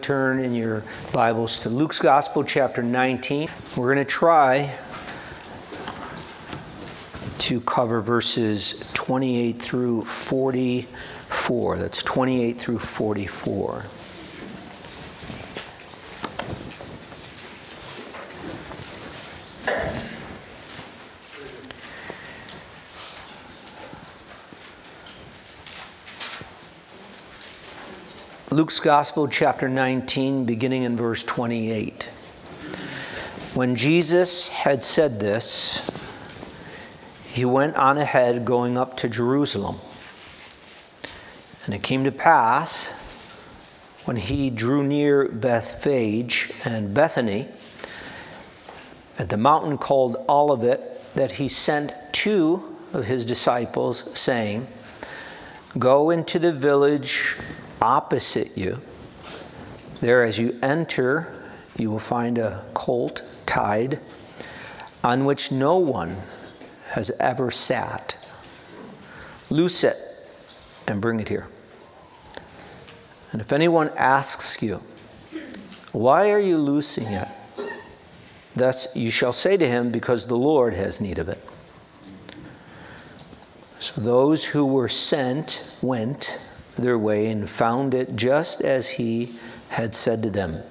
Turn in your Bibles to Luke's Gospel, chapter 19. We're going to try to cover verses 28 through 44. That's 28 through 44. Luke's Gospel, chapter 19, beginning in verse 28. When Jesus had said this, he went on ahead, going up to Jerusalem. And it came to pass, when he drew near Bethphage and Bethany, at the mountain called Olivet, that he sent two of his disciples, saying, "Go into the village opposite you. There, as you enter, you will find a colt tied, on which no one has ever sat. Loose it and bring it here. And if anyone asks you, 'Why are you loosing it?' thus you shall say to him, 'Because the Lord has need of it.'" So those who were sent went their way and found it just as he had said to them.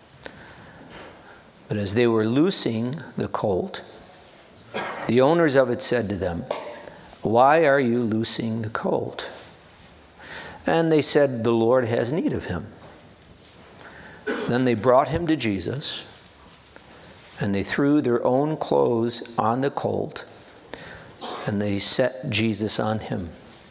But as they were loosing the colt, the owners of it said to them, "Why are you loosing the colt?" And they said, "The Lord has need of him." Then they brought him to Jesus, and they threw their own clothes on the colt, and they set Jesus on him.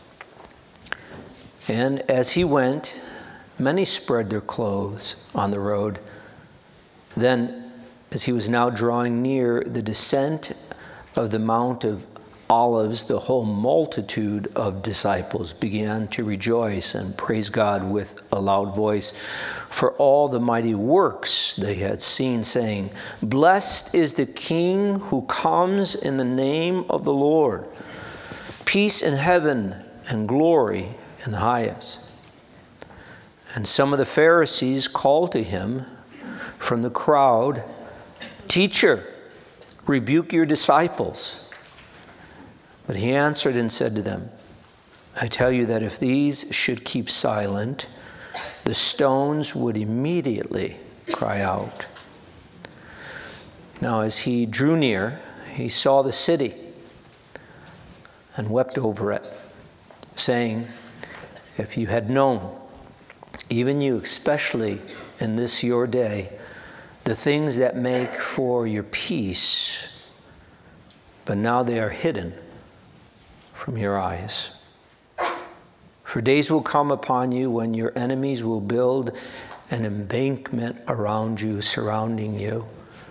And as he went, many spread their clothes on the road. Then, as he was now drawing near the descent of the Mount of Olives, the whole multitude of disciples began to rejoice and praise God with a loud voice for all the mighty works they had seen, saying, "Blessed is the King who comes in the name of the Lord. Peace in heaven and glory in the highest." And some of the Pharisees called to him from the crowd, "Teacher, rebuke your disciples." But he answered and said to them, "I tell you that if these should keep silent, the stones would immediately cry out." Now as he drew near, he saw the city and wept over it, saying, "If you had known, even you especially in this your day, the things that make for your peace, but now they are hidden from your eyes. For days will come upon you when your enemies will build an embankment around you, surrounding you,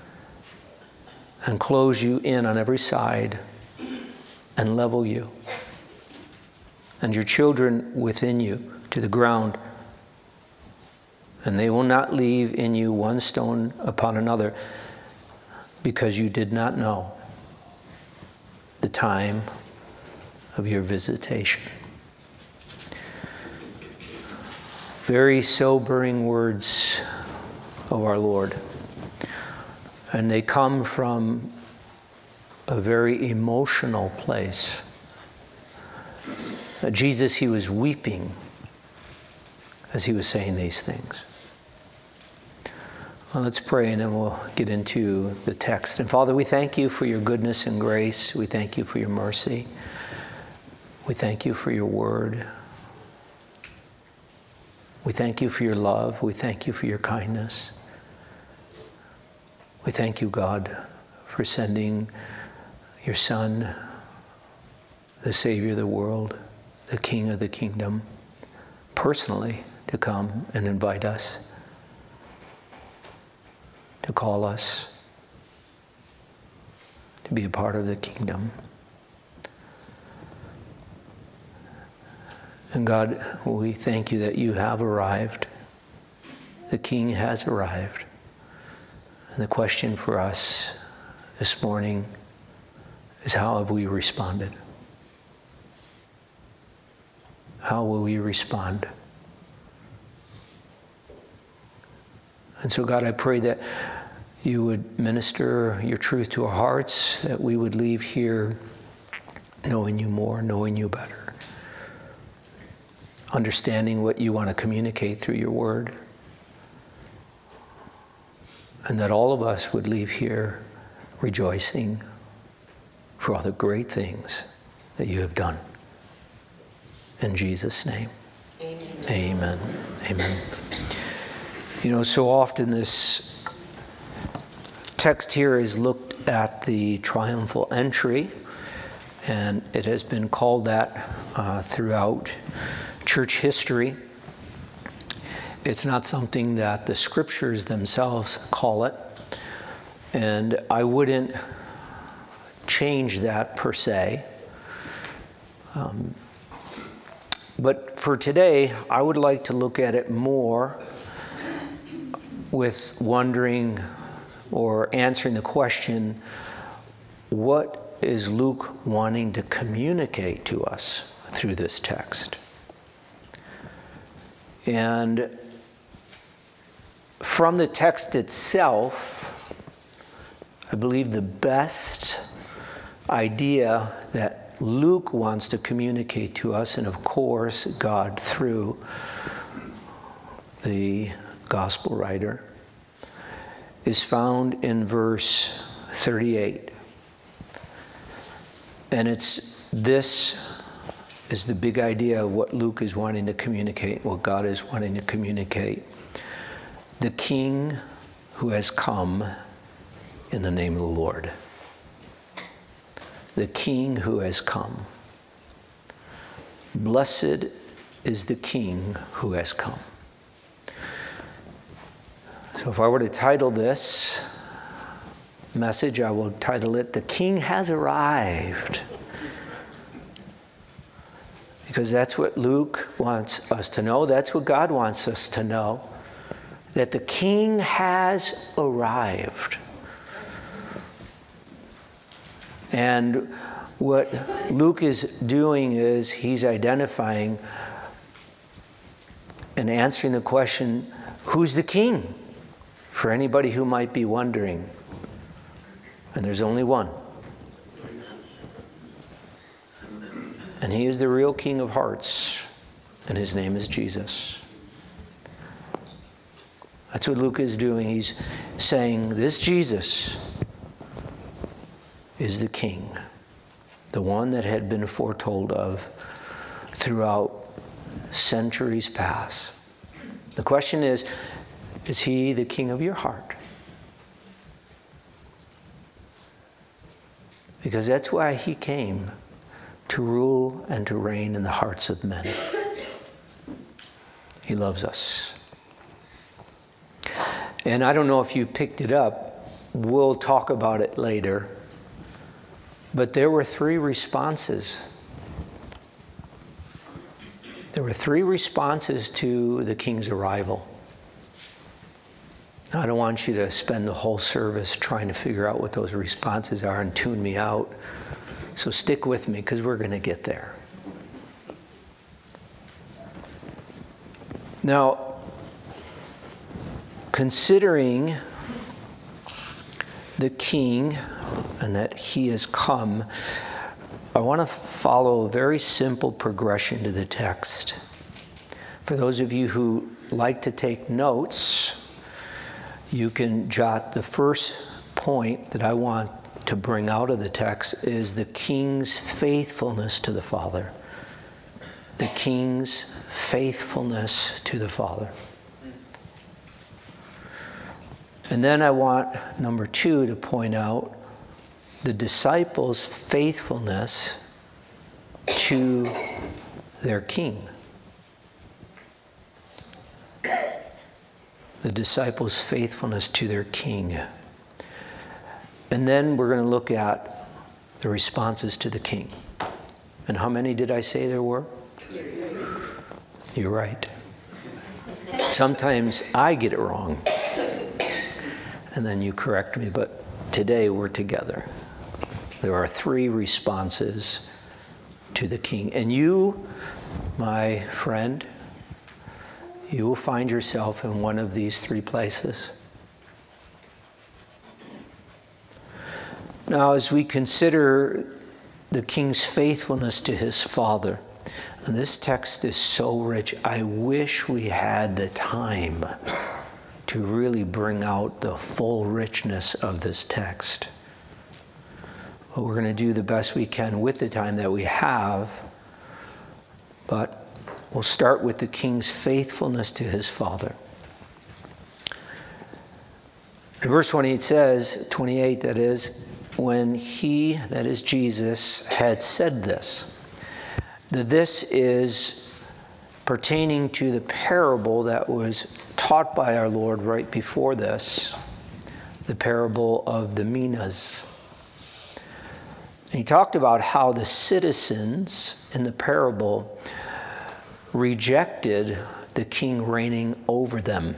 and close you in on every side, and level you, and your children within you to the ground. And they will not leave in you one stone upon another, because you did not know the time of your visitation." Very sobering words of our Lord. And they come from a very emotional place. Jesus, he was weeping as he was saying these things. Well, let's pray and then we'll get into the text. And Father, we thank you for your goodness and grace. We thank you for your mercy. We thank you for your word. We thank you for your love. We thank you for your kindness. We thank you, God, for sending your Son, the Savior of the world, the King of the kingdom, personally to come and invite us, to call us to be a part of the kingdom. And God, we thank you that you have arrived. The King has arrived. And the question for us this morning is, how have we responded? How will we respond? And so, God, I pray that you would minister your truth to our hearts, that we would leave here knowing you more, knowing you better, understanding what you want to communicate through your word, and that all of us would leave here rejoicing for all the great things that you have done. In Jesus' name, amen. Amen. Amen. You know, so often this text here is looked at the triumphal entry, and it has been called that throughout church history. It's not something that the scriptures themselves call it, and I wouldn't change that per se. But for today, I would like to look at it more with wondering or answering the question, what is Luke wanting to communicate to us through this text? And from the text itself, I believe the best idea that Luke wants to communicate to us, and of course God through the gospel writer, is found in verse 38. And this is the big idea of what Luke is wanting to communicate, what God is wanting to communicate. The King who has come in the name of the Lord. The King who has come. Blessed is the King who has come. So if I were to title this message, I will title it, The King Has Arrived. Because that's what Luke wants us to know. That's what God wants us to know. That the King has arrived. And what Luke is doing is he's identifying and answering the question, who's the king? For anybody who might be wondering. And there's only one. And he is the real King of hearts. And his name is Jesus. That's what Luke is doing. He's saying, this Jesus is the King. The one that had been foretold of throughout centuries past. The question is he the King of your heart? Because that's why he came, to rule and to reign in the hearts of men. He loves us. And I don't know if you picked it up. We'll talk about it later. But there were 3 responses. There were 3 responses to the King's arrival. I don't want you to spend the whole service trying to figure out what those responses are and tune me out. So stick with me, because we're going to get there. Now, considering the King and that he has come, I want to follow a very simple progression to the text. For those of you who like to take notes, you can jot the first point that I want to bring out of the text is the King's faithfulness to the Father. The King's faithfulness to the Father. And then I want, number 2, to point out the disciples' faithfulness to their King. The disciples' faithfulness to their King. And then we're going to look at the responses to the King. And how many did I say there were? You're right. Sometimes I get it wrong. And then you correct me, but today we're together. There are 3 responses to the King. And you, my friend, you will find yourself in one of these three places. Now, as we consider the king's faithfulness to his father, and this text is so rich, I wish we had the time to really bring out the full richness of this text. But we're going to do the best we can with the time that we have. But we'll start with the king's faithfulness to his father. In verse 28 says, 28 that is, when he, that is Jesus, had said this. This is pertaining to the parable that was taught by our Lord right before this, the parable of the minas. And he talked about how the citizens in the parable rejected the king reigning over them.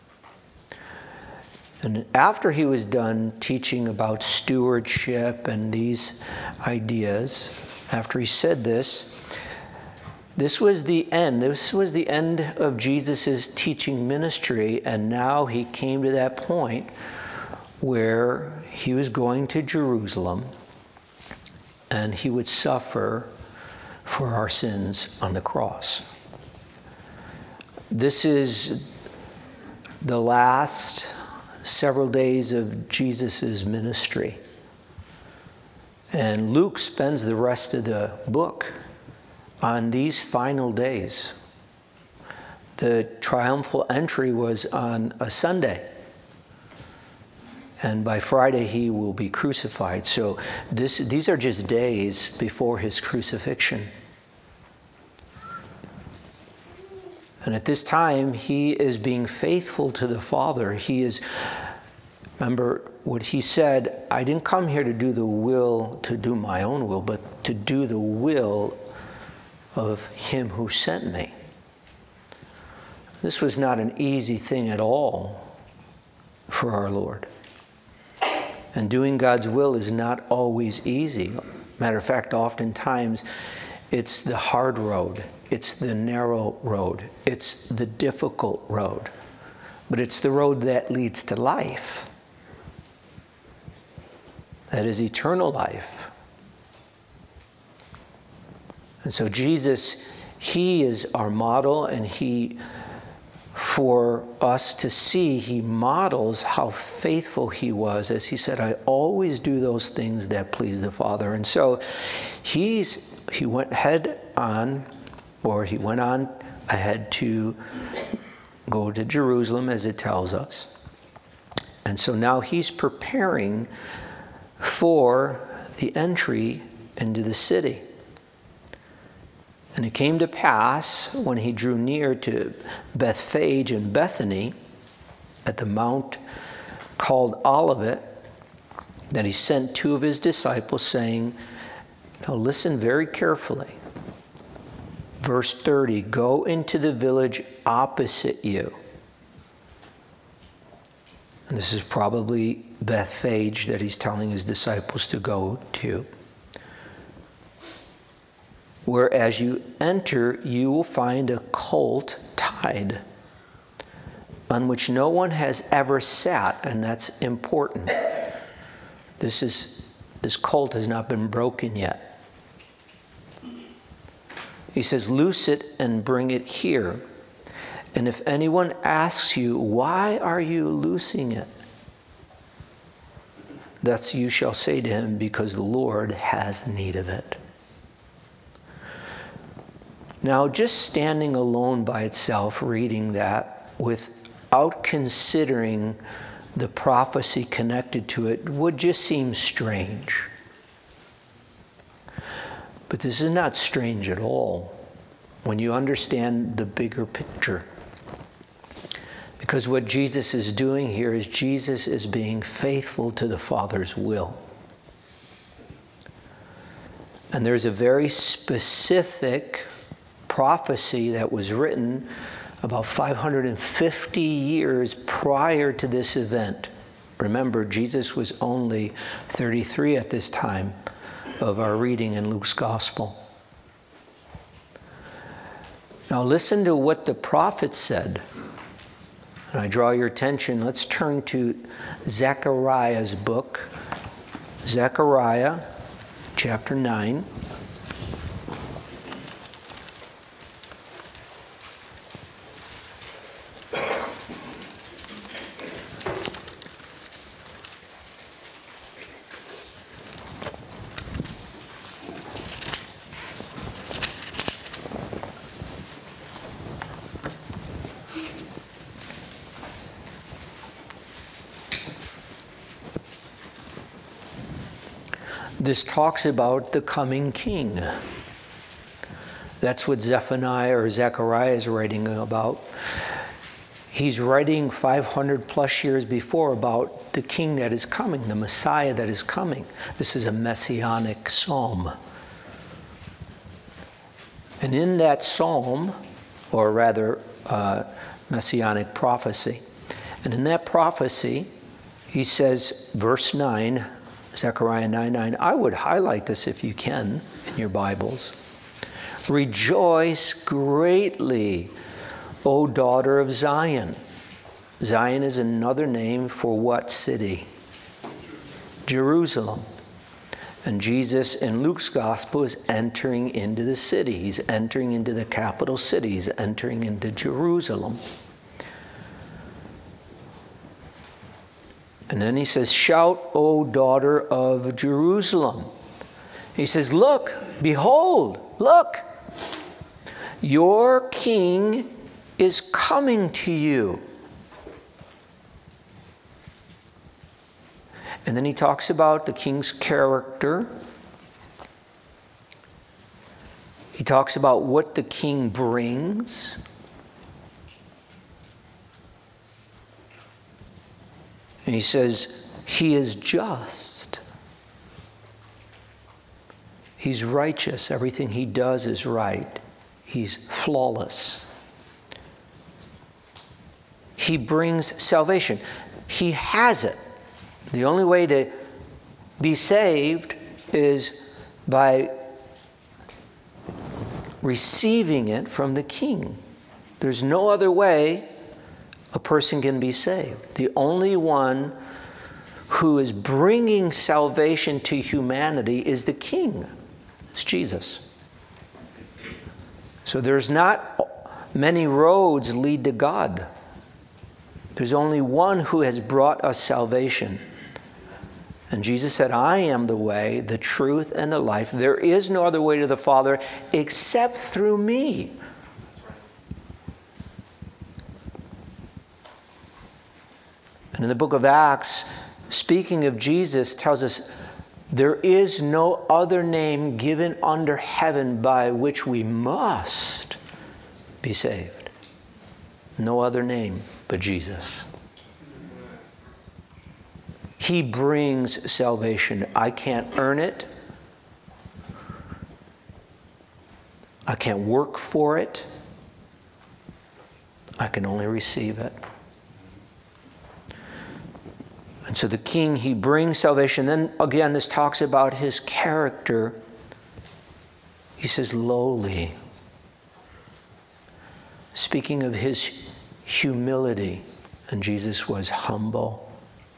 And after he was done teaching about stewardship and these ideas, after he said this, this was the end. This was the end of Jesus' teaching ministry, and now he came to that point where he was going to Jerusalem and he would suffer for our sins on the cross. This is the last several days of Jesus' ministry. And Luke spends the rest of the book on these final days. The triumphal entry was on a Sunday. And by Friday, he will be crucified. So these are just days before his crucifixion. And at this time, he is being faithful to the Father. He is, remember what he said, I didn't come here to do my own will, but to do the will of him who sent me. This was not an easy thing at all for our Lord. And doing God's will is not always easy. Matter of fact, oftentimes it's the hard road. It's the narrow road. It's the difficult road. But it's the road that leads to life. That is eternal life. And so Jesus, he is our model, and he, for us to see, he models how faithful he was. As he said, I always do those things that please the Father. And so he went on ahead to go to Jerusalem, as it tells us. And so now he's preparing for the entry into the city. And it came to pass, when he drew near to Bethphage and Bethany, at the mount called Olivet, that he sent two of his disciples, saying, now listen very carefully. Verse 30, go into the village opposite you. And this is probably Bethphage that he's telling his disciples to go to. Where as you enter, you will find a colt tied, on which no one has ever sat, and that's important. This colt has not been broken yet. He says, loose it and bring it here. And if anyone asks you, why are you loosing it? Thus you shall say to him, because the Lord has need of it. Now, just standing alone by itself, reading that without considering the prophecy connected to it would just seem strange. But this is not strange at all when you understand the bigger picture. Because what Jesus is doing here is Jesus is being faithful to the Father's will. And there's a very specific prophecy that was written about 550 years prior to this event. Remember, Jesus was only 33 at this time of our reading in Luke's Gospel. Now listen to what the prophet said. And I draw your attention, let's turn to Zechariah's book. Zechariah chapter 9. This talks about the coming king. That's what Zephaniah or Zechariah is writing about. He's writing 500 plus years before about the king that is coming, the Messiah that is coming. This is a messianic psalm. And in that psalm, or rather messianic prophecy, and in that prophecy, he says, verse 9, Zechariah 9:9. I would highlight this if you can in your Bibles. Rejoice greatly, O daughter of Zion. Zion is another name for what city? Jerusalem. And Jesus in Luke's gospel is entering into the city. He's entering into the capital city. He's entering into Jerusalem. And then he says, shout, O daughter of Jerusalem. He says, look, behold, look, your king is coming to you. And then he talks about the king's character. He talks about what the king brings. And he says, he is just. He's righteous. Everything he does is right. He's flawless. He brings salvation. He has it. The only way to be saved is by receiving it from the King. There's no other way a person can be saved. The only one who is bringing salvation to humanity is the King. It's Jesus. So there's not many roads lead to God. There's only one who has brought us salvation. And Jesus said, I am the way, the truth, and the life. There is no other way to the Father except through me. And in the book of Acts, speaking of Jesus, tells us there is no other name given under heaven by which we must be saved. No other name but Jesus. He brings salvation. I can't earn it. I can't work for it. I can only receive it. And so the King, he brings salvation. Then again, this talks about his character. He says, lowly. Speaking of his humility, and Jesus was humble.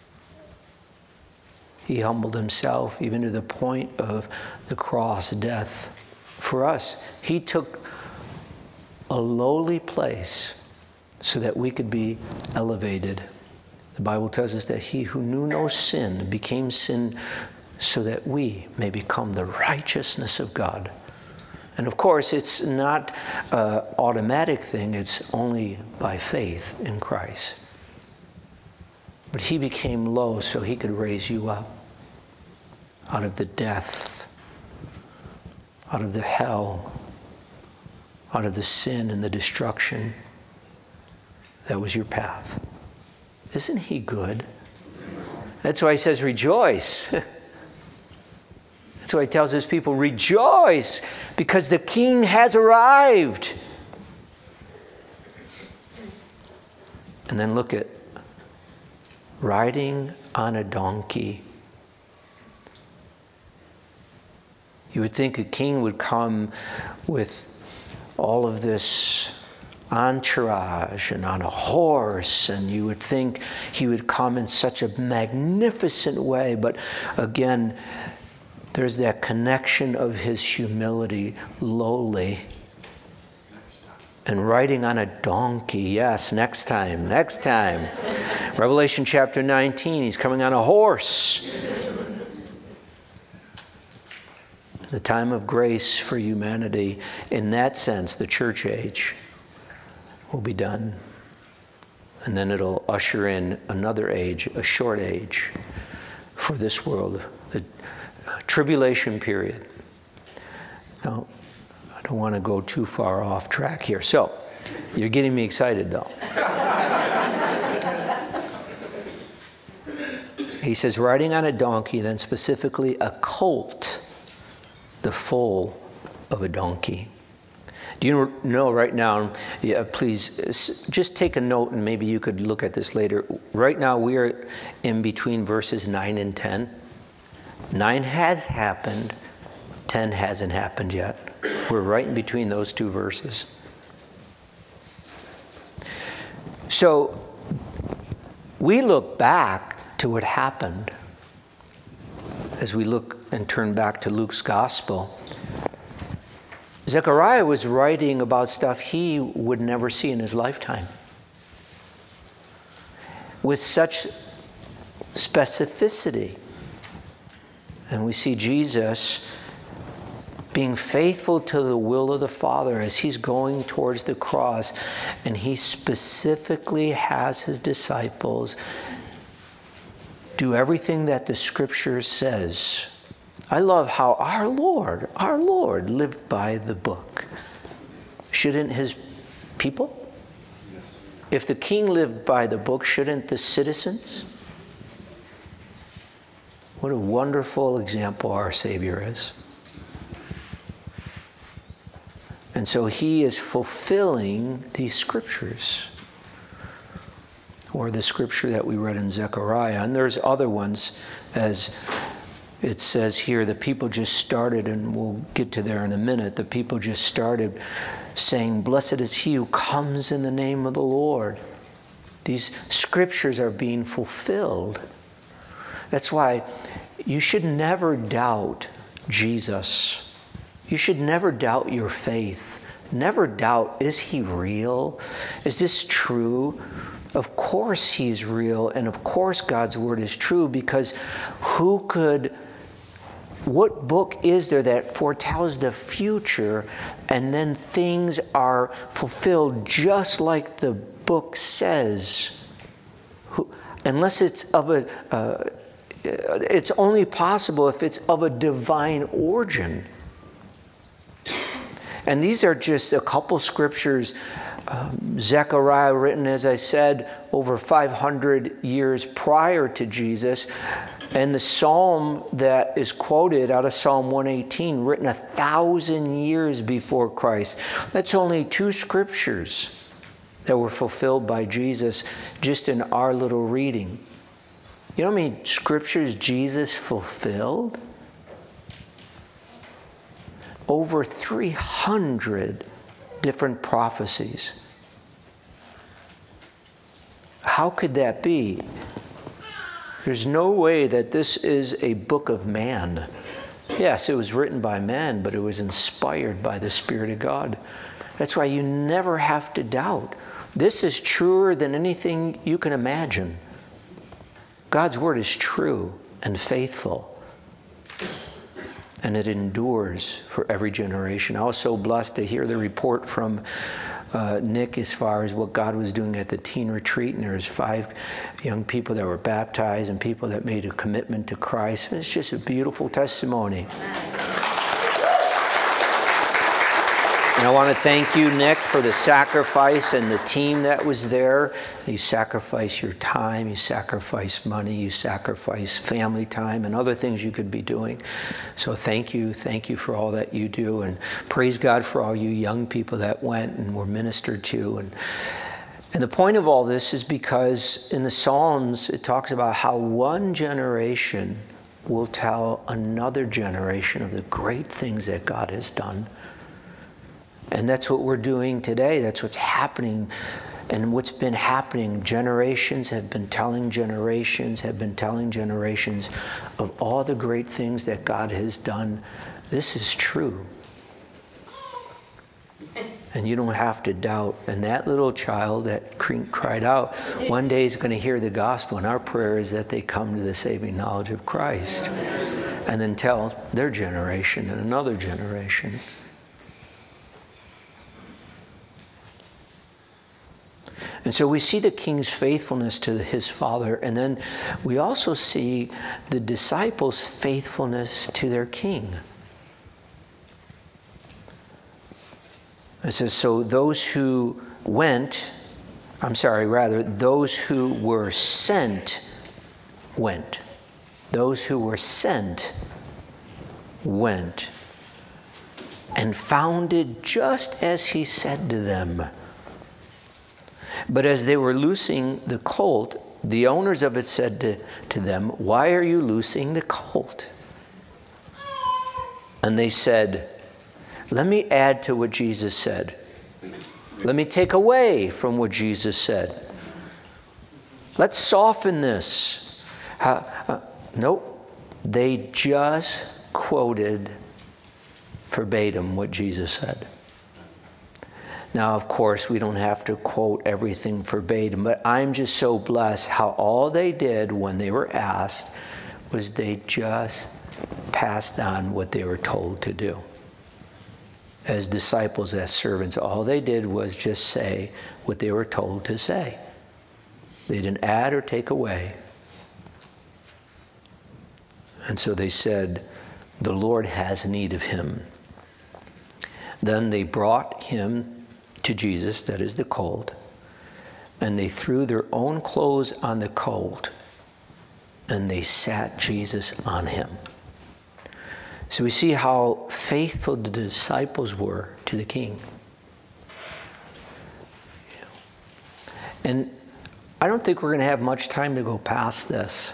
He humbled himself even to the point of the cross, death. For us, he took a lowly place so that we could be elevated. The Bible tells us that he who knew no sin became sin so that we may become the righteousness of God. And of course, it's not an automatic thing. It's only by faith in Christ. But he became low so he could raise you up out of the death, out of the hell, out of the sin and the destruction. That was your path. Isn't he good? That's why he says, rejoice. That's why he tells his people, rejoice, because the King has arrived. And then look at riding on a donkey. You would think a king would come with all of this entourage and on a horse, and you would think he would come in such a magnificent way. But again, there's that connection of his humility, lowly, and riding on a donkey. Yes, next time. Revelation chapter 19, he's coming on a horse. The time of grace for humanity, in that sense, the church age, will be done. And then it'll usher in another age, a short age for this world, the tribulation period. Now, I don't want to go too far off track here. So, you're getting me excited though. He says, riding on a donkey, then specifically a colt, the foal of a donkey. Do you know right now, please just take a note, and maybe you could look at this later. Right now we are in between verses 9 and 10. 9 has happened, 10 hasn't happened yet. We're right in between those two verses. So we look back to what happened as we look and turn back to Luke's gospel. Zechariah was writing about stuff he would never see in his lifetime, with such specificity. And we see Jesus being faithful to the will of the Father as he's going towards the cross, and he specifically has his disciples do everything that the Scripture says. I love how our Lord lived by the book. Shouldn't his people? If the king lived by the book, shouldn't the citizens? What a wonderful example our Savior is. And so he is fulfilling these scriptures, or the scripture that we read in Zechariah. And there's other ones, as it says here, the people just started, and we'll get to there in a minute, the people just started saying, blessed is he who comes in the name of the Lord. These scriptures are being fulfilled. That's why you should never doubt Jesus. You should never doubt your faith. Never doubt, is he real? Is this true? Of course he's real, and of course God's word is true, because what book is there that foretells the future and then things are fulfilled just like the book says? Unless it's it's only possible if it's of a divine origin. And these are just a couple scriptures. Zechariah, written, as I said, over 500 years prior to Jesus. And the psalm that is quoted out of Psalm 118, written 1,000 years before Christ. That's only two scriptures that were fulfilled by Jesus just in our little reading. You know how many scriptures Jesus fulfilled? Over 300 different prophecies. How could that be? There's no way that this is a book of man. Yes, it was written by man, but it was inspired by the Spirit of God. That's why you never have to doubt. This is truer than anything you can imagine. God's word is true and faithful, and it endures for every generation. I was so blessed to hear the report from Nick as far as what God was doing at the teen retreat, and there's 5 young people that were baptized and people that made a commitment to Christ. It's just a beautiful testimony. And I want to thank you, Nick, for the sacrifice and the team that was there. You sacrifice your time, you sacrifice money, you sacrifice family time and other things you could be doing. So thank you for all that you do, and praise God for all you young people that went and were ministered to. And the point of all this is because in the Psalms it talks about how one generation will tell another generation of the great things that God has done. And that's what we're doing today. That's what's happening. And what's been happening, generations have been telling generations of all the great things that God has done. This is true. And you don't have to doubt. And that little child that cried out, one day is going to hear the gospel. And our prayer is that they come to the saving knowledge of Christ. And then tell their generation and another generation. And so we see the king's faithfulness to his father, and then we also see the disciples' faithfulness to their king. It says, so those who those who were sent went. Those who were sent went and found it just as he said to them. But as they were loosing the colt, the owners of it said to them, why are you loosing the colt? And they said, let me add to what Jesus said. Let me take away from what Jesus said. Let's soften this. Nope. They just quoted verbatim what Jesus said. Now, of course, we don't have to quote everything verbatim, but I'm just so blessed how all they did when they were asked was they just passed on what they were told to do. As disciples, as servants, all they did was just say what they were told to say. They didn't add or take away. And so they said, the Lord has need of him. Then they brought him to Jesus, that is the colt, and they threw their own clothes on the colt, and they sat Jesus on him. So we see how faithful the disciples were to the king. And I don't think we're going to have much time to go past this.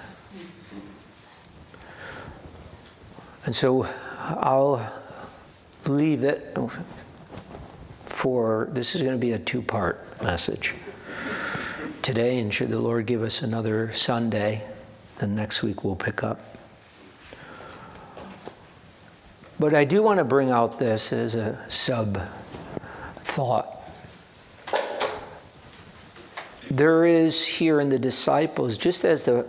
And so I'll leave it for, this is going to be a two-part message today, and should the Lord give us another Sunday, then next week we'll pick up. But I do want to bring out this as a sub-thought. There is here in the disciples, just as the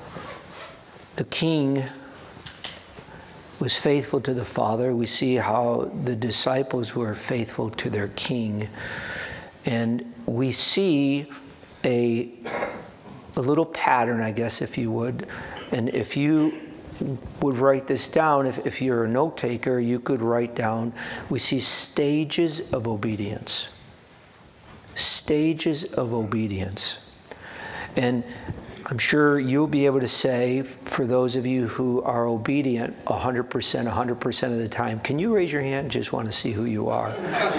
king was faithful to the Father, we see how the disciples were faithful to their king. And we see a little pattern, I guess, if you would. And if you would write this down, if you're a note taker, you could write down, we see stages of obedience. Stages of obedience. And I'm sure you'll be able to say, for those of you who are obedient 100% of the time, can you raise your hand? Just want to see who you are.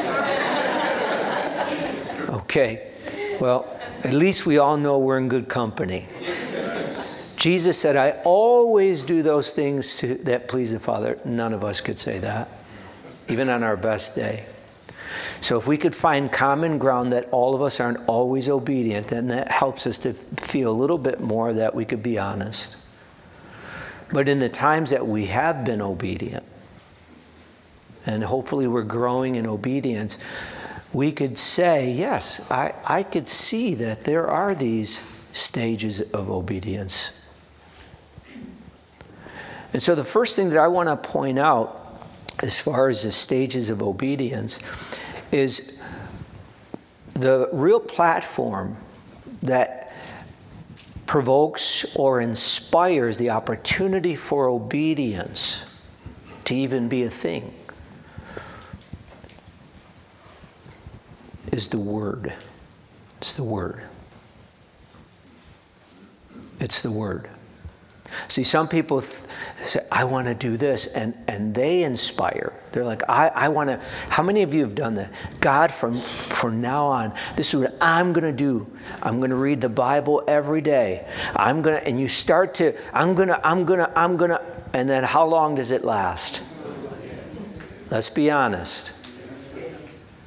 Okay. Well, at least we all know we're in good company. Jesus said, I always do those things that please the Father. None of us could say that, even on our best day. So if we could find common ground that all of us aren't always obedient, then that helps us to feel a little bit more that we could be honest. But in the times that we have been obedient, and hopefully we're growing in obedience, we could say, yes, I could see that there are these stages of obedience. And so the first thing that I want to point out as far as the stages of obedience is the real platform that provokes or inspires the opportunity for obedience to even be a thing is the Word. It's the Word. It's the Word. See, some people say, I want to do this, and they inspire. They're like, I want to. How many of you have done that? God, from now on, this is what I'm going to do. I'm going to read the Bible every day. And you start to, I'm going to, and then how long does it last? Let's be honest.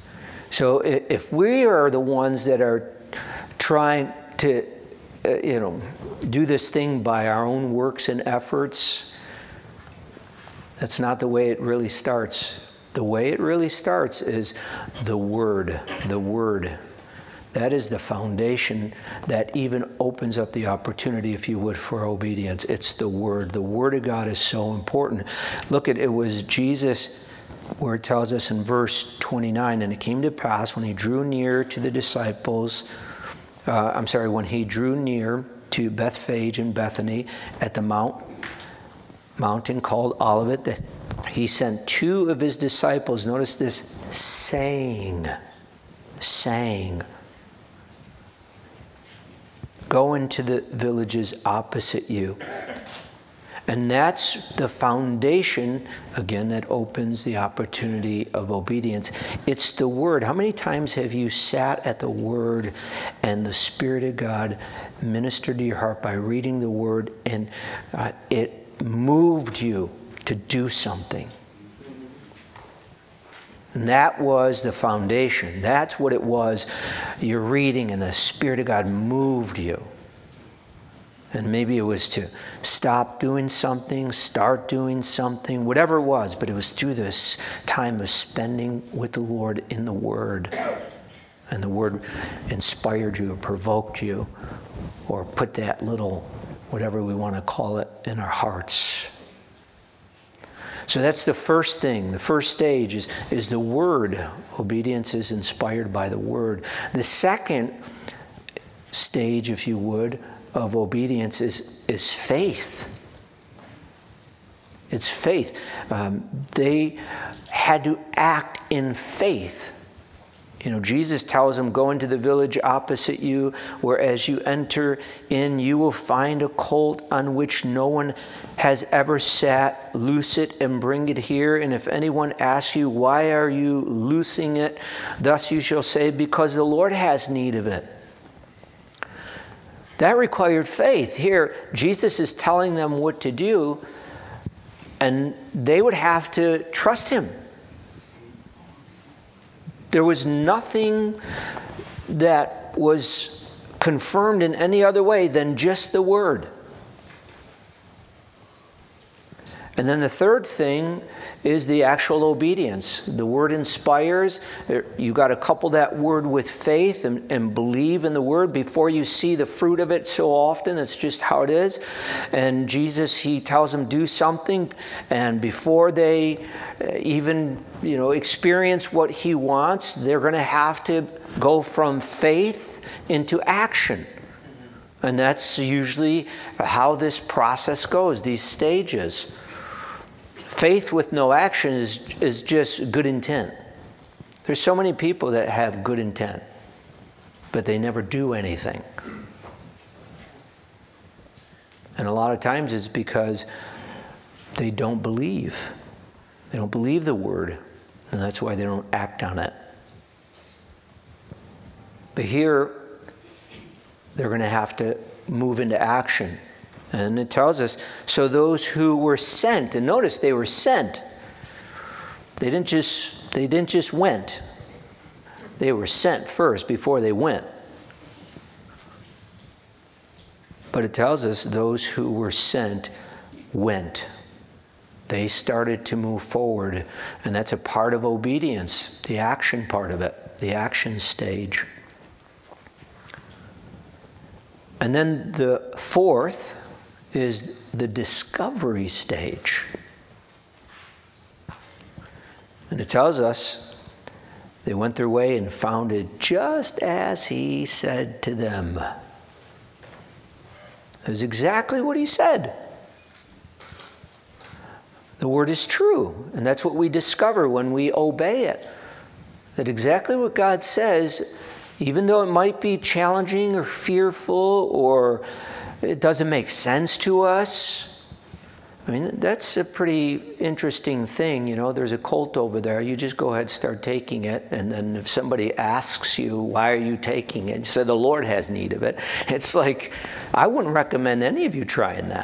So if we are the ones that are trying to, do this thing by our own works and efforts, that's not the way it really starts. The way it really starts is the Word. The Word. That is the foundation that even opens up the opportunity, if you would, for obedience. It's the Word. The Word of God is so important. Look at, it was Jesus, where it tells us in verse 29, and it came to pass when he drew near to the disciples, when he drew near to Bethphage and Bethany at the mountain called Olivet, that he sent two of his disciples, notice this, saying, go into the villages opposite you. And that's the foundation, again, that opens the opportunity of obedience. It's the Word. How many times have you sat at the Word and the Spirit of God ministered to your heart by reading the Word, and it moved you to do something? And that was the foundation. That's what it was. You're reading and the Spirit of God moved you. And maybe it was to stop doing something, start doing something, whatever it was. But it was through this time of spending with the Lord in the Word. And the Word inspired you or provoked you or put that little, whatever we want to call it, in our hearts. So that's the first thing. The first stage is the Word. Obedience is inspired by the Word. The second stage, if you would, of obedience is faith. It's faith. They had to act in faith. Jesus tells them, go into the village opposite you, where as you enter in, you will find a colt on which no one has ever sat. Loose it and bring it here. And if anyone asks you, why are you loosing it? Thus you shall say, because the Lord has need of it. That required faith. Here, Jesus is telling them what to do, and they would have to trust him. There was nothing that was confirmed in any other way than just the Word. And then the third thing is the actual obedience. The Word inspires. You got to couple that Word with faith and believe in the Word before you see the fruit of it so often. That's just how it is. And Jesus, he tells them, do something. And before they even, experience what he wants, they're going to have to go from faith into action. And that's usually how this process goes, these stages. Faith with no action is just good intent. There's so many people that have good intent, but they never do anything. And a lot of times it's because they don't believe. They don't believe the Word, and that's why they don't act on it. But here, they're going to have to move into action. And it tells us, so those who were sent, and notice they were sent. They didn't just went. They were sent first before they went. But it tells us those who were sent went. They started to move forward, and that's a part of obedience, the action part of it, the action stage. And then the fourth is the discovery stage. And it tells us they went their way and found it just as he said to them. It was exactly what he said. The Word is true, and that's what we discover when we obey it. That exactly what God says, even though it might be challenging or fearful or it doesn't make sense to us. I mean, that's a pretty interesting thing. There's a colt over there. You just go ahead and start taking it. And then if somebody asks you, why are you taking it? You say, the Lord has need of it. It's like, I wouldn't recommend any of you trying that.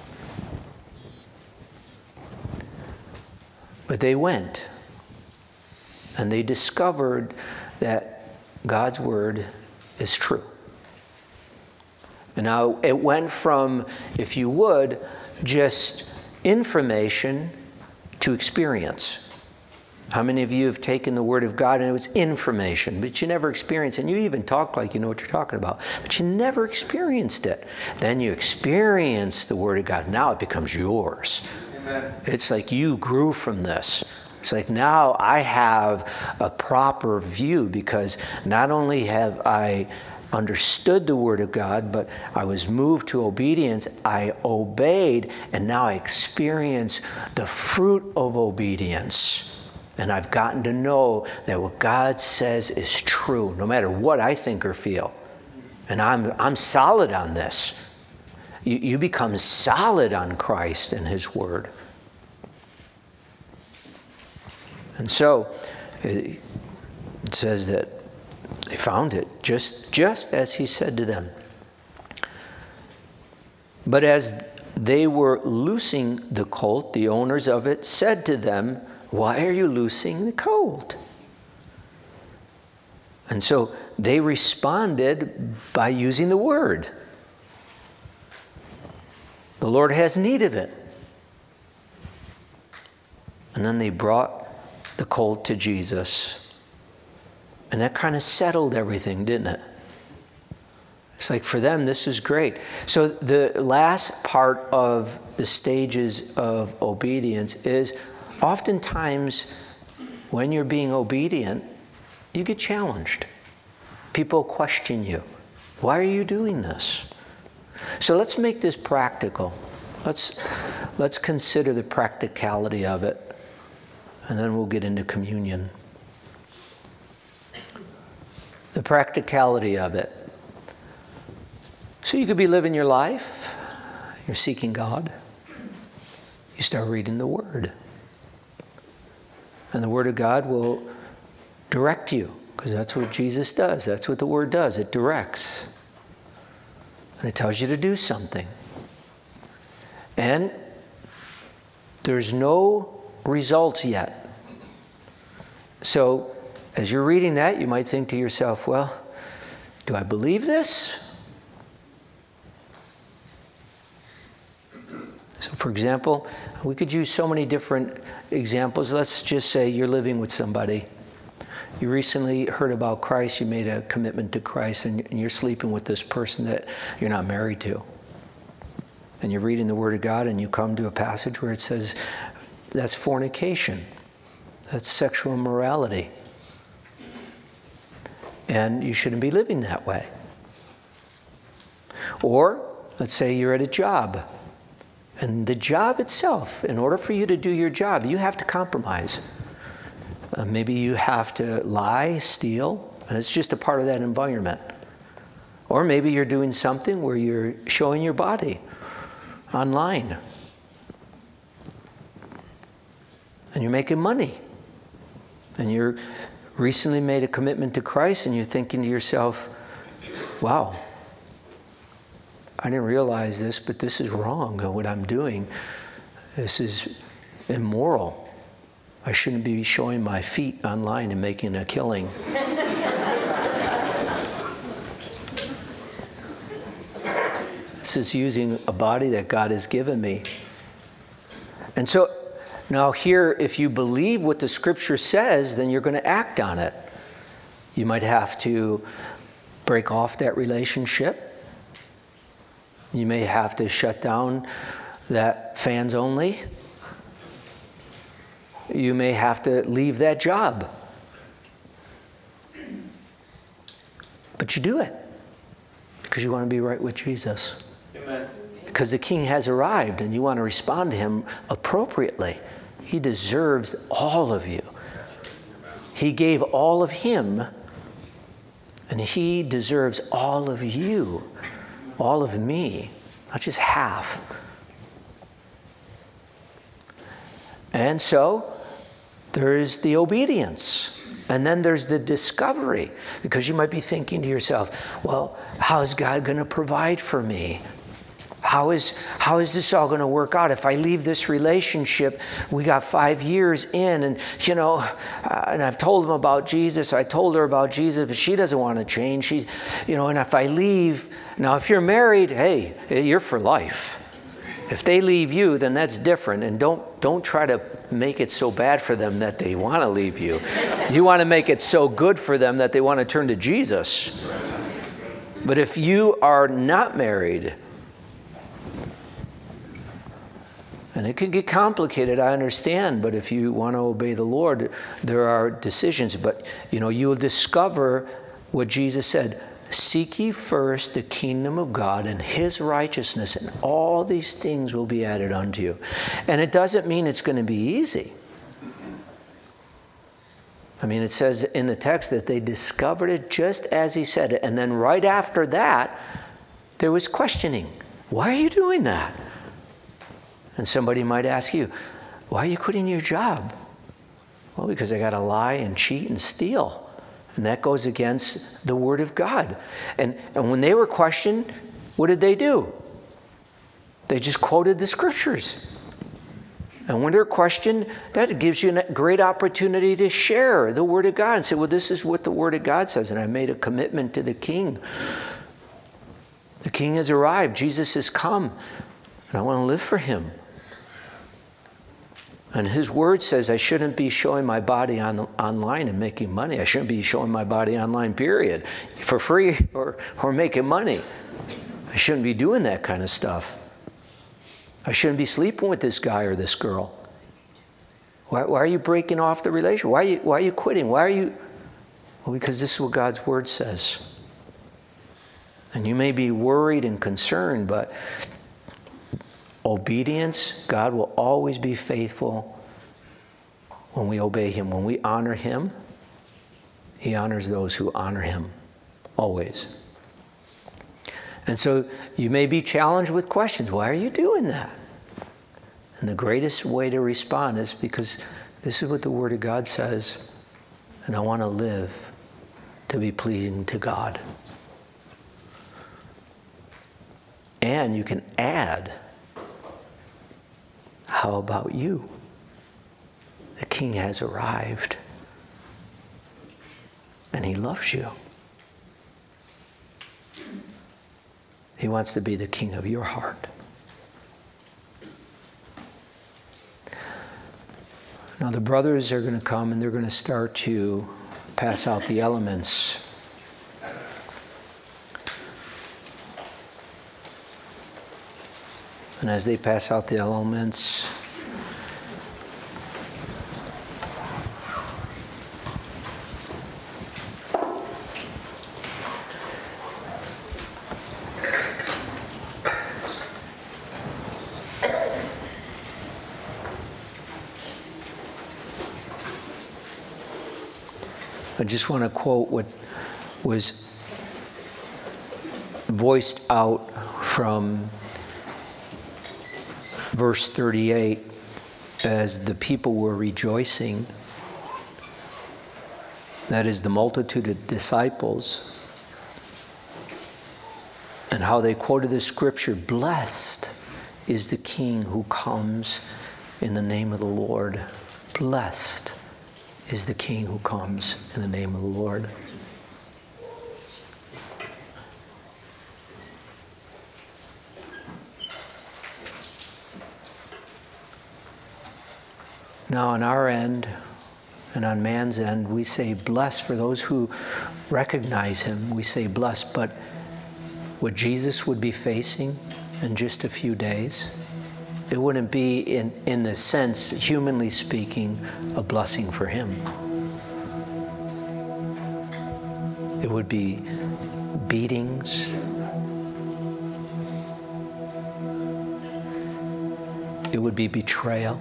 But they went. And they discovered that God's word is true. And now it went from, if you would, just information to experience. How many of you have taken the Word of God and it was information, but you never experienced it? And you even talk like you know what you're talking about, but you never experienced it. Then you experience the Word of God. Now it becomes yours. Amen. It's like you grew from this. It's like now I have a proper view, because not only have I understood the Word of God, but I was moved to obedience. I obeyed, and now I experience the fruit of obedience. And I've gotten to know that what God says is true, no matter what I think or feel. And I'm solid on this. You become solid on Christ and His Word. And so it says that they found it just as He said to them. But as they were loosing the colt, the owners of it said to them, "Why are you loosing the colt?" And so they responded by using the word. The Lord has need of it. And then they brought the colt to Jesus. And that kind of settled everything, didn't it? It's like for them, this is great. So the last part of the stages of obedience is oftentimes when you're being obedient, you get challenged. People question you. Why are you doing this? So let's make this practical. Let's consider the practicality of it, and then we'll get into communion. The practicality of it. So you could be living your life, you're seeking God, you start reading the Word. And the Word of God will direct you, because that's what Jesus does. That's what the Word does. It directs. And it tells you to do something. And there's no results yet. So as you're reading that, you might think to yourself, well, do I believe this? So for example, we could use so many different examples. Let's just say you're living with somebody. You recently heard about Christ, you made a commitment to Christ, and you're sleeping with this person that you're not married to. And you're reading the Word of God, and you come to a passage where it says, that's fornication. That's sexual immorality. And you shouldn't be living that way. Or, let's say you're at a job. And the job itself, in order for you to do your job, you have to compromise. Maybe you have to lie, steal, and it's just a part of that environment. Or maybe you're doing something where you're showing your body online. And you're making money. And you're recently made a commitment to Christ, and you're thinking to yourself, wow, I didn't realize this, but this is wrong, what I'm doing. This is immoral. I shouldn't be showing my feet online and making a killing. This is using a body that God has given me. And so, now here, if you believe what the Scripture says, then you're going to act on it. You might have to break off that relationship. You may have to shut down that fans only. You may have to leave that job. But you do it because you want to be right with Jesus. Amen. Because the King has arrived and you want to respond to Him appropriately. He deserves all of you. He gave all of Him, and He deserves all of you, all of me, not just half. And so there is the obedience. And then there's the discovery. Because you might be thinking to yourself, well, how is God going to provide for me? how is this all going to work out? If I leave this relationship, we got 5 years in, and and I've told him about Jesus. I told her about Jesus, but she doesn't want to change. And if I leave, now if you're married, hey, you're for life. If they leave you, then that's different. And don't try to make it so bad for them that they want to leave you. You want to make it so good for them that they want to turn to Jesus. But if you are not married, and it can get complicated, I understand, but if you want to obey the Lord, there are decisions. But, you'll discover what Jesus said. Seek ye first the kingdom of God and his righteousness, and all these things will be added unto you. And it doesn't mean it's going to be easy. I mean, it says in the text that they discovered it just as he said it. And then right after that, there was questioning. Why are you doing that? And somebody might ask you, why are you quitting your job? Well, because I got to lie and cheat and steal. And that goes against the Word of God. And when they were questioned, what did they do? They just quoted the Scriptures. And when they're questioned, that gives you a great opportunity to share the Word of God and say, well, this is what the Word of God says, and I made a commitment to the King. The King has arrived. Jesus has come, and I want to live for him. And his word says I shouldn't be showing my body online and making money. I shouldn't be showing my body online, period, for free or making money. I shouldn't be doing that kind of stuff. I shouldn't be sleeping with this guy or this girl. Why are you breaking off the relationship? Why are you quitting? Well, because this is what God's word says. And you may be worried and concerned, but obedience, God will always be faithful when we obey him. When we honor him, he honors those who honor him, always. And so you may be challenged with questions. Why are you doing that? And the greatest way to respond is because this is what the Word of God says, and I want to live to be pleasing to God. And you can add, how about you? The King has arrived, and he loves you. He wants to be the king of your heart. Now the brothers are going to come and they're going to start to pass out the elements. And as they pass out the elements, I just want to quote what was voiced out from verse 38 as the people were rejoicing. That is the multitude of disciples. And how they quoted the scripture, blessed is the King who comes in the name of the Lord. Blessed is the King who comes in the name of the Lord. Now on our end and on man's end, we say blessed for those who recognize him. We say blessed, but what Jesus would be facing in just a few days, it wouldn't be, in the sense, humanly speaking, a blessing for him. It would be beatings. It would be betrayal.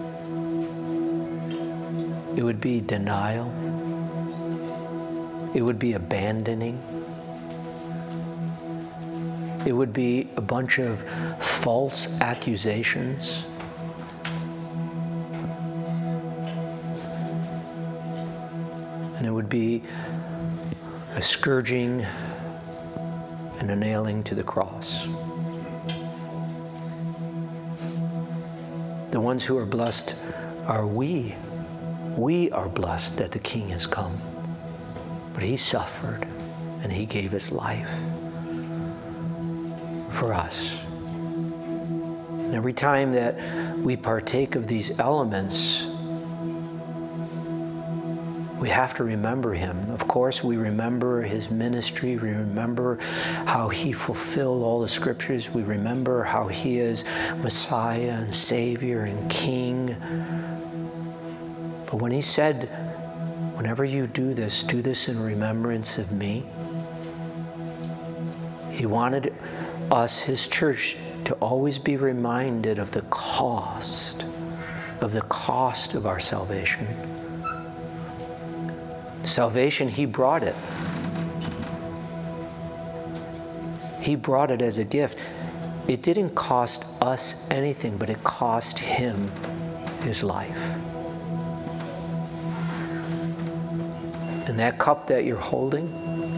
It would be denial. It would be abandoning. It would be a bunch of false accusations. And it would be a scourging and a nailing to the cross. The ones who are blessed are we. We are blessed that the King has come. But he suffered and he gave his life for us. And every time that we partake of these elements, we have to remember him. Of course, we remember his ministry. We remember how he fulfilled all the scriptures. We remember how he is Messiah and Savior and King. But when he said, whenever you do this in remembrance of me, he wanted us, his church, to always be reminded of the cost of our salvation. Salvation, he brought it. He brought it as a gift. It didn't cost us anything, but it cost him his life. And that cup that you're holding,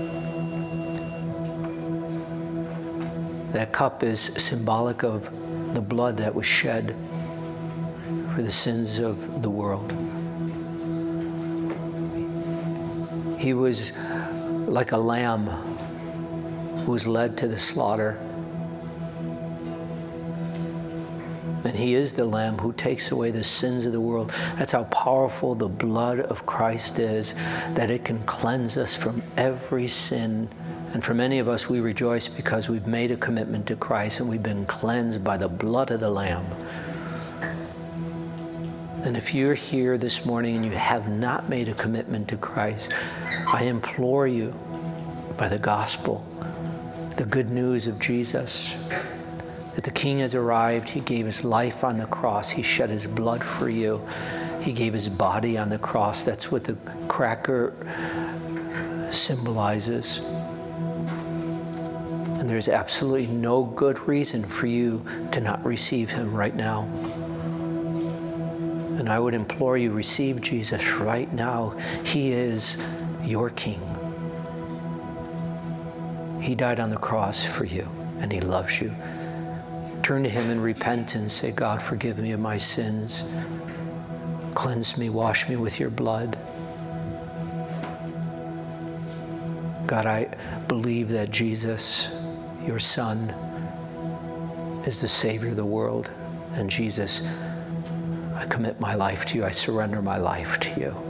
that cup is symbolic of the blood that was shed for the sins of the world. He was like a lamb who was led to the slaughter. And he is the Lamb who takes away the sins of the world. That's how powerful the blood of Christ is, that it can cleanse us from every sin. And for many of us, we rejoice because we've made a commitment to Christ and we've been cleansed by the blood of the Lamb. And if you're here this morning and you have not made a commitment to Christ, I implore you, by the gospel, the good news of Jesus, that the King has arrived. He gave his life on the cross. He shed his blood for you. He gave his body on the cross. That's what the cracker symbolizes. And there's absolutely no good reason for you to not receive him right now. And I would implore you, receive Jesus right now. He is your King. He died on the cross for you, and he loves you. Turn to him in repentance. Say, God, forgive me of my sins. Cleanse me, wash me with your blood. God, I believe that Jesus, your Son, is the Savior of the world. And Jesus, I commit my life to you. I surrender my life to you.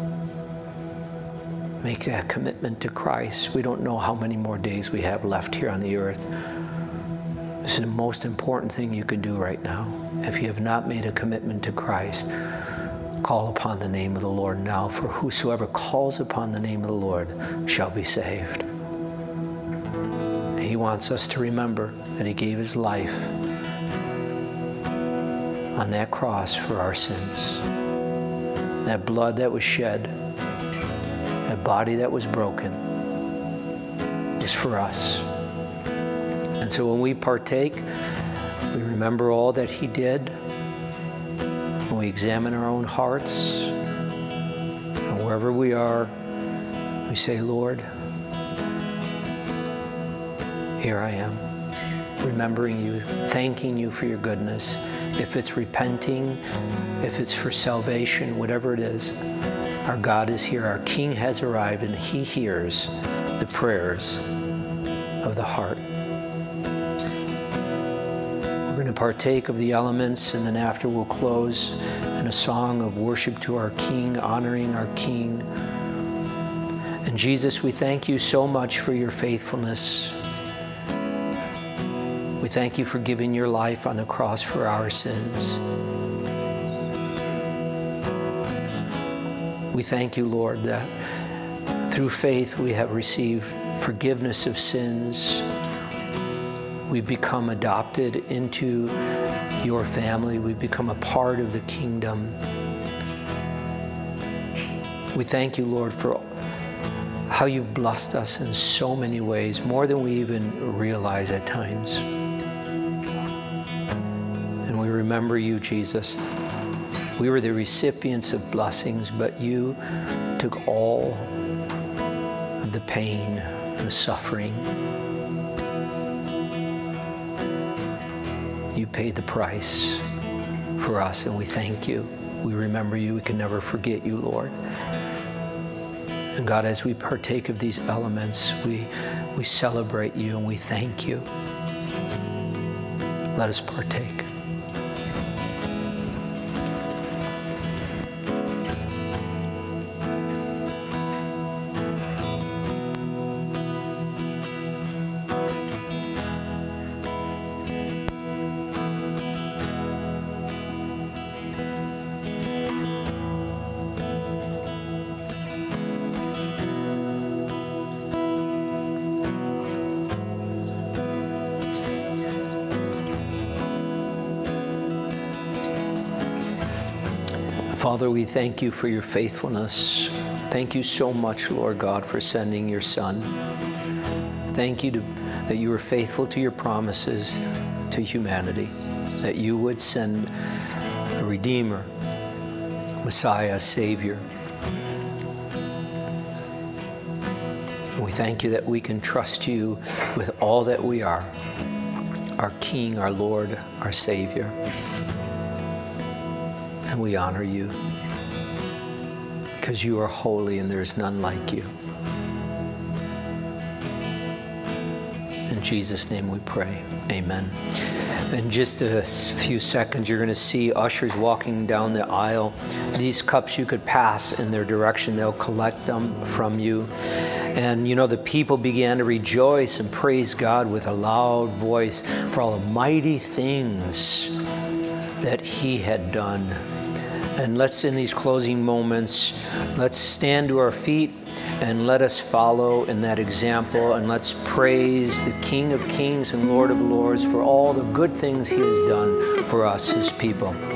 Make that commitment to Christ. We don't know how many more days we have left here on the earth. This is the most important thing you can do right now. If you have not made a commitment to Christ, call upon the name of the Lord now, for whosoever calls upon the name of the Lord shall be saved. He wants us to remember that he gave his life on that cross for our sins. That blood that was shed, that body that was broken, is for us. And so when we partake, we remember all that he did. When we examine our own hearts, and wherever we are, we say, Lord, here I am, remembering you, thanking you for your goodness. If it's repenting, if it's for salvation, whatever it is, our God is here. Our King has arrived, and he hears the prayers of the heart. We're going to partake of the elements, and then after we'll close in a song of worship to our King, honoring our King. And Jesus, we thank you so much for your faithfulness. We thank you for giving your life on the cross for our sins. We thank you, Lord, that through faith we have received forgiveness of sins. We've become adopted into your family. We've become a part of the kingdom. We thank you, Lord, for how you've blessed us in so many ways, more than we even realize at times. And we remember you, Jesus. We were the recipients of blessings, but you took all of the pain and the suffering. You paid the price for us, and we thank you. We remember you. We can never forget you, Lord. And God, as we partake of these elements, we celebrate you and we thank you. Let us partake. Father, we thank you for your faithfulness. Thank you so much, Lord God, for sending your Son. Thank you that you were faithful to your promises to humanity, that you would send a Redeemer, Messiah, Savior. And we thank you that we can trust you with all that we are, our King, our Lord, our Savior. And we honor you because you are holy and there is none like you. In Jesus' name we pray. Amen. In just a few seconds, you're going to see ushers walking down the aisle. These cups you could pass in their direction. They'll collect them from you. And, you know, the people began to rejoice and praise God with a loud voice for all the mighty things that he had done. And let's, in these closing moments, let's stand to our feet and let us follow in that example, and let's praise the King of Kings and Lord of Lords for all the good things he has done for us, his people.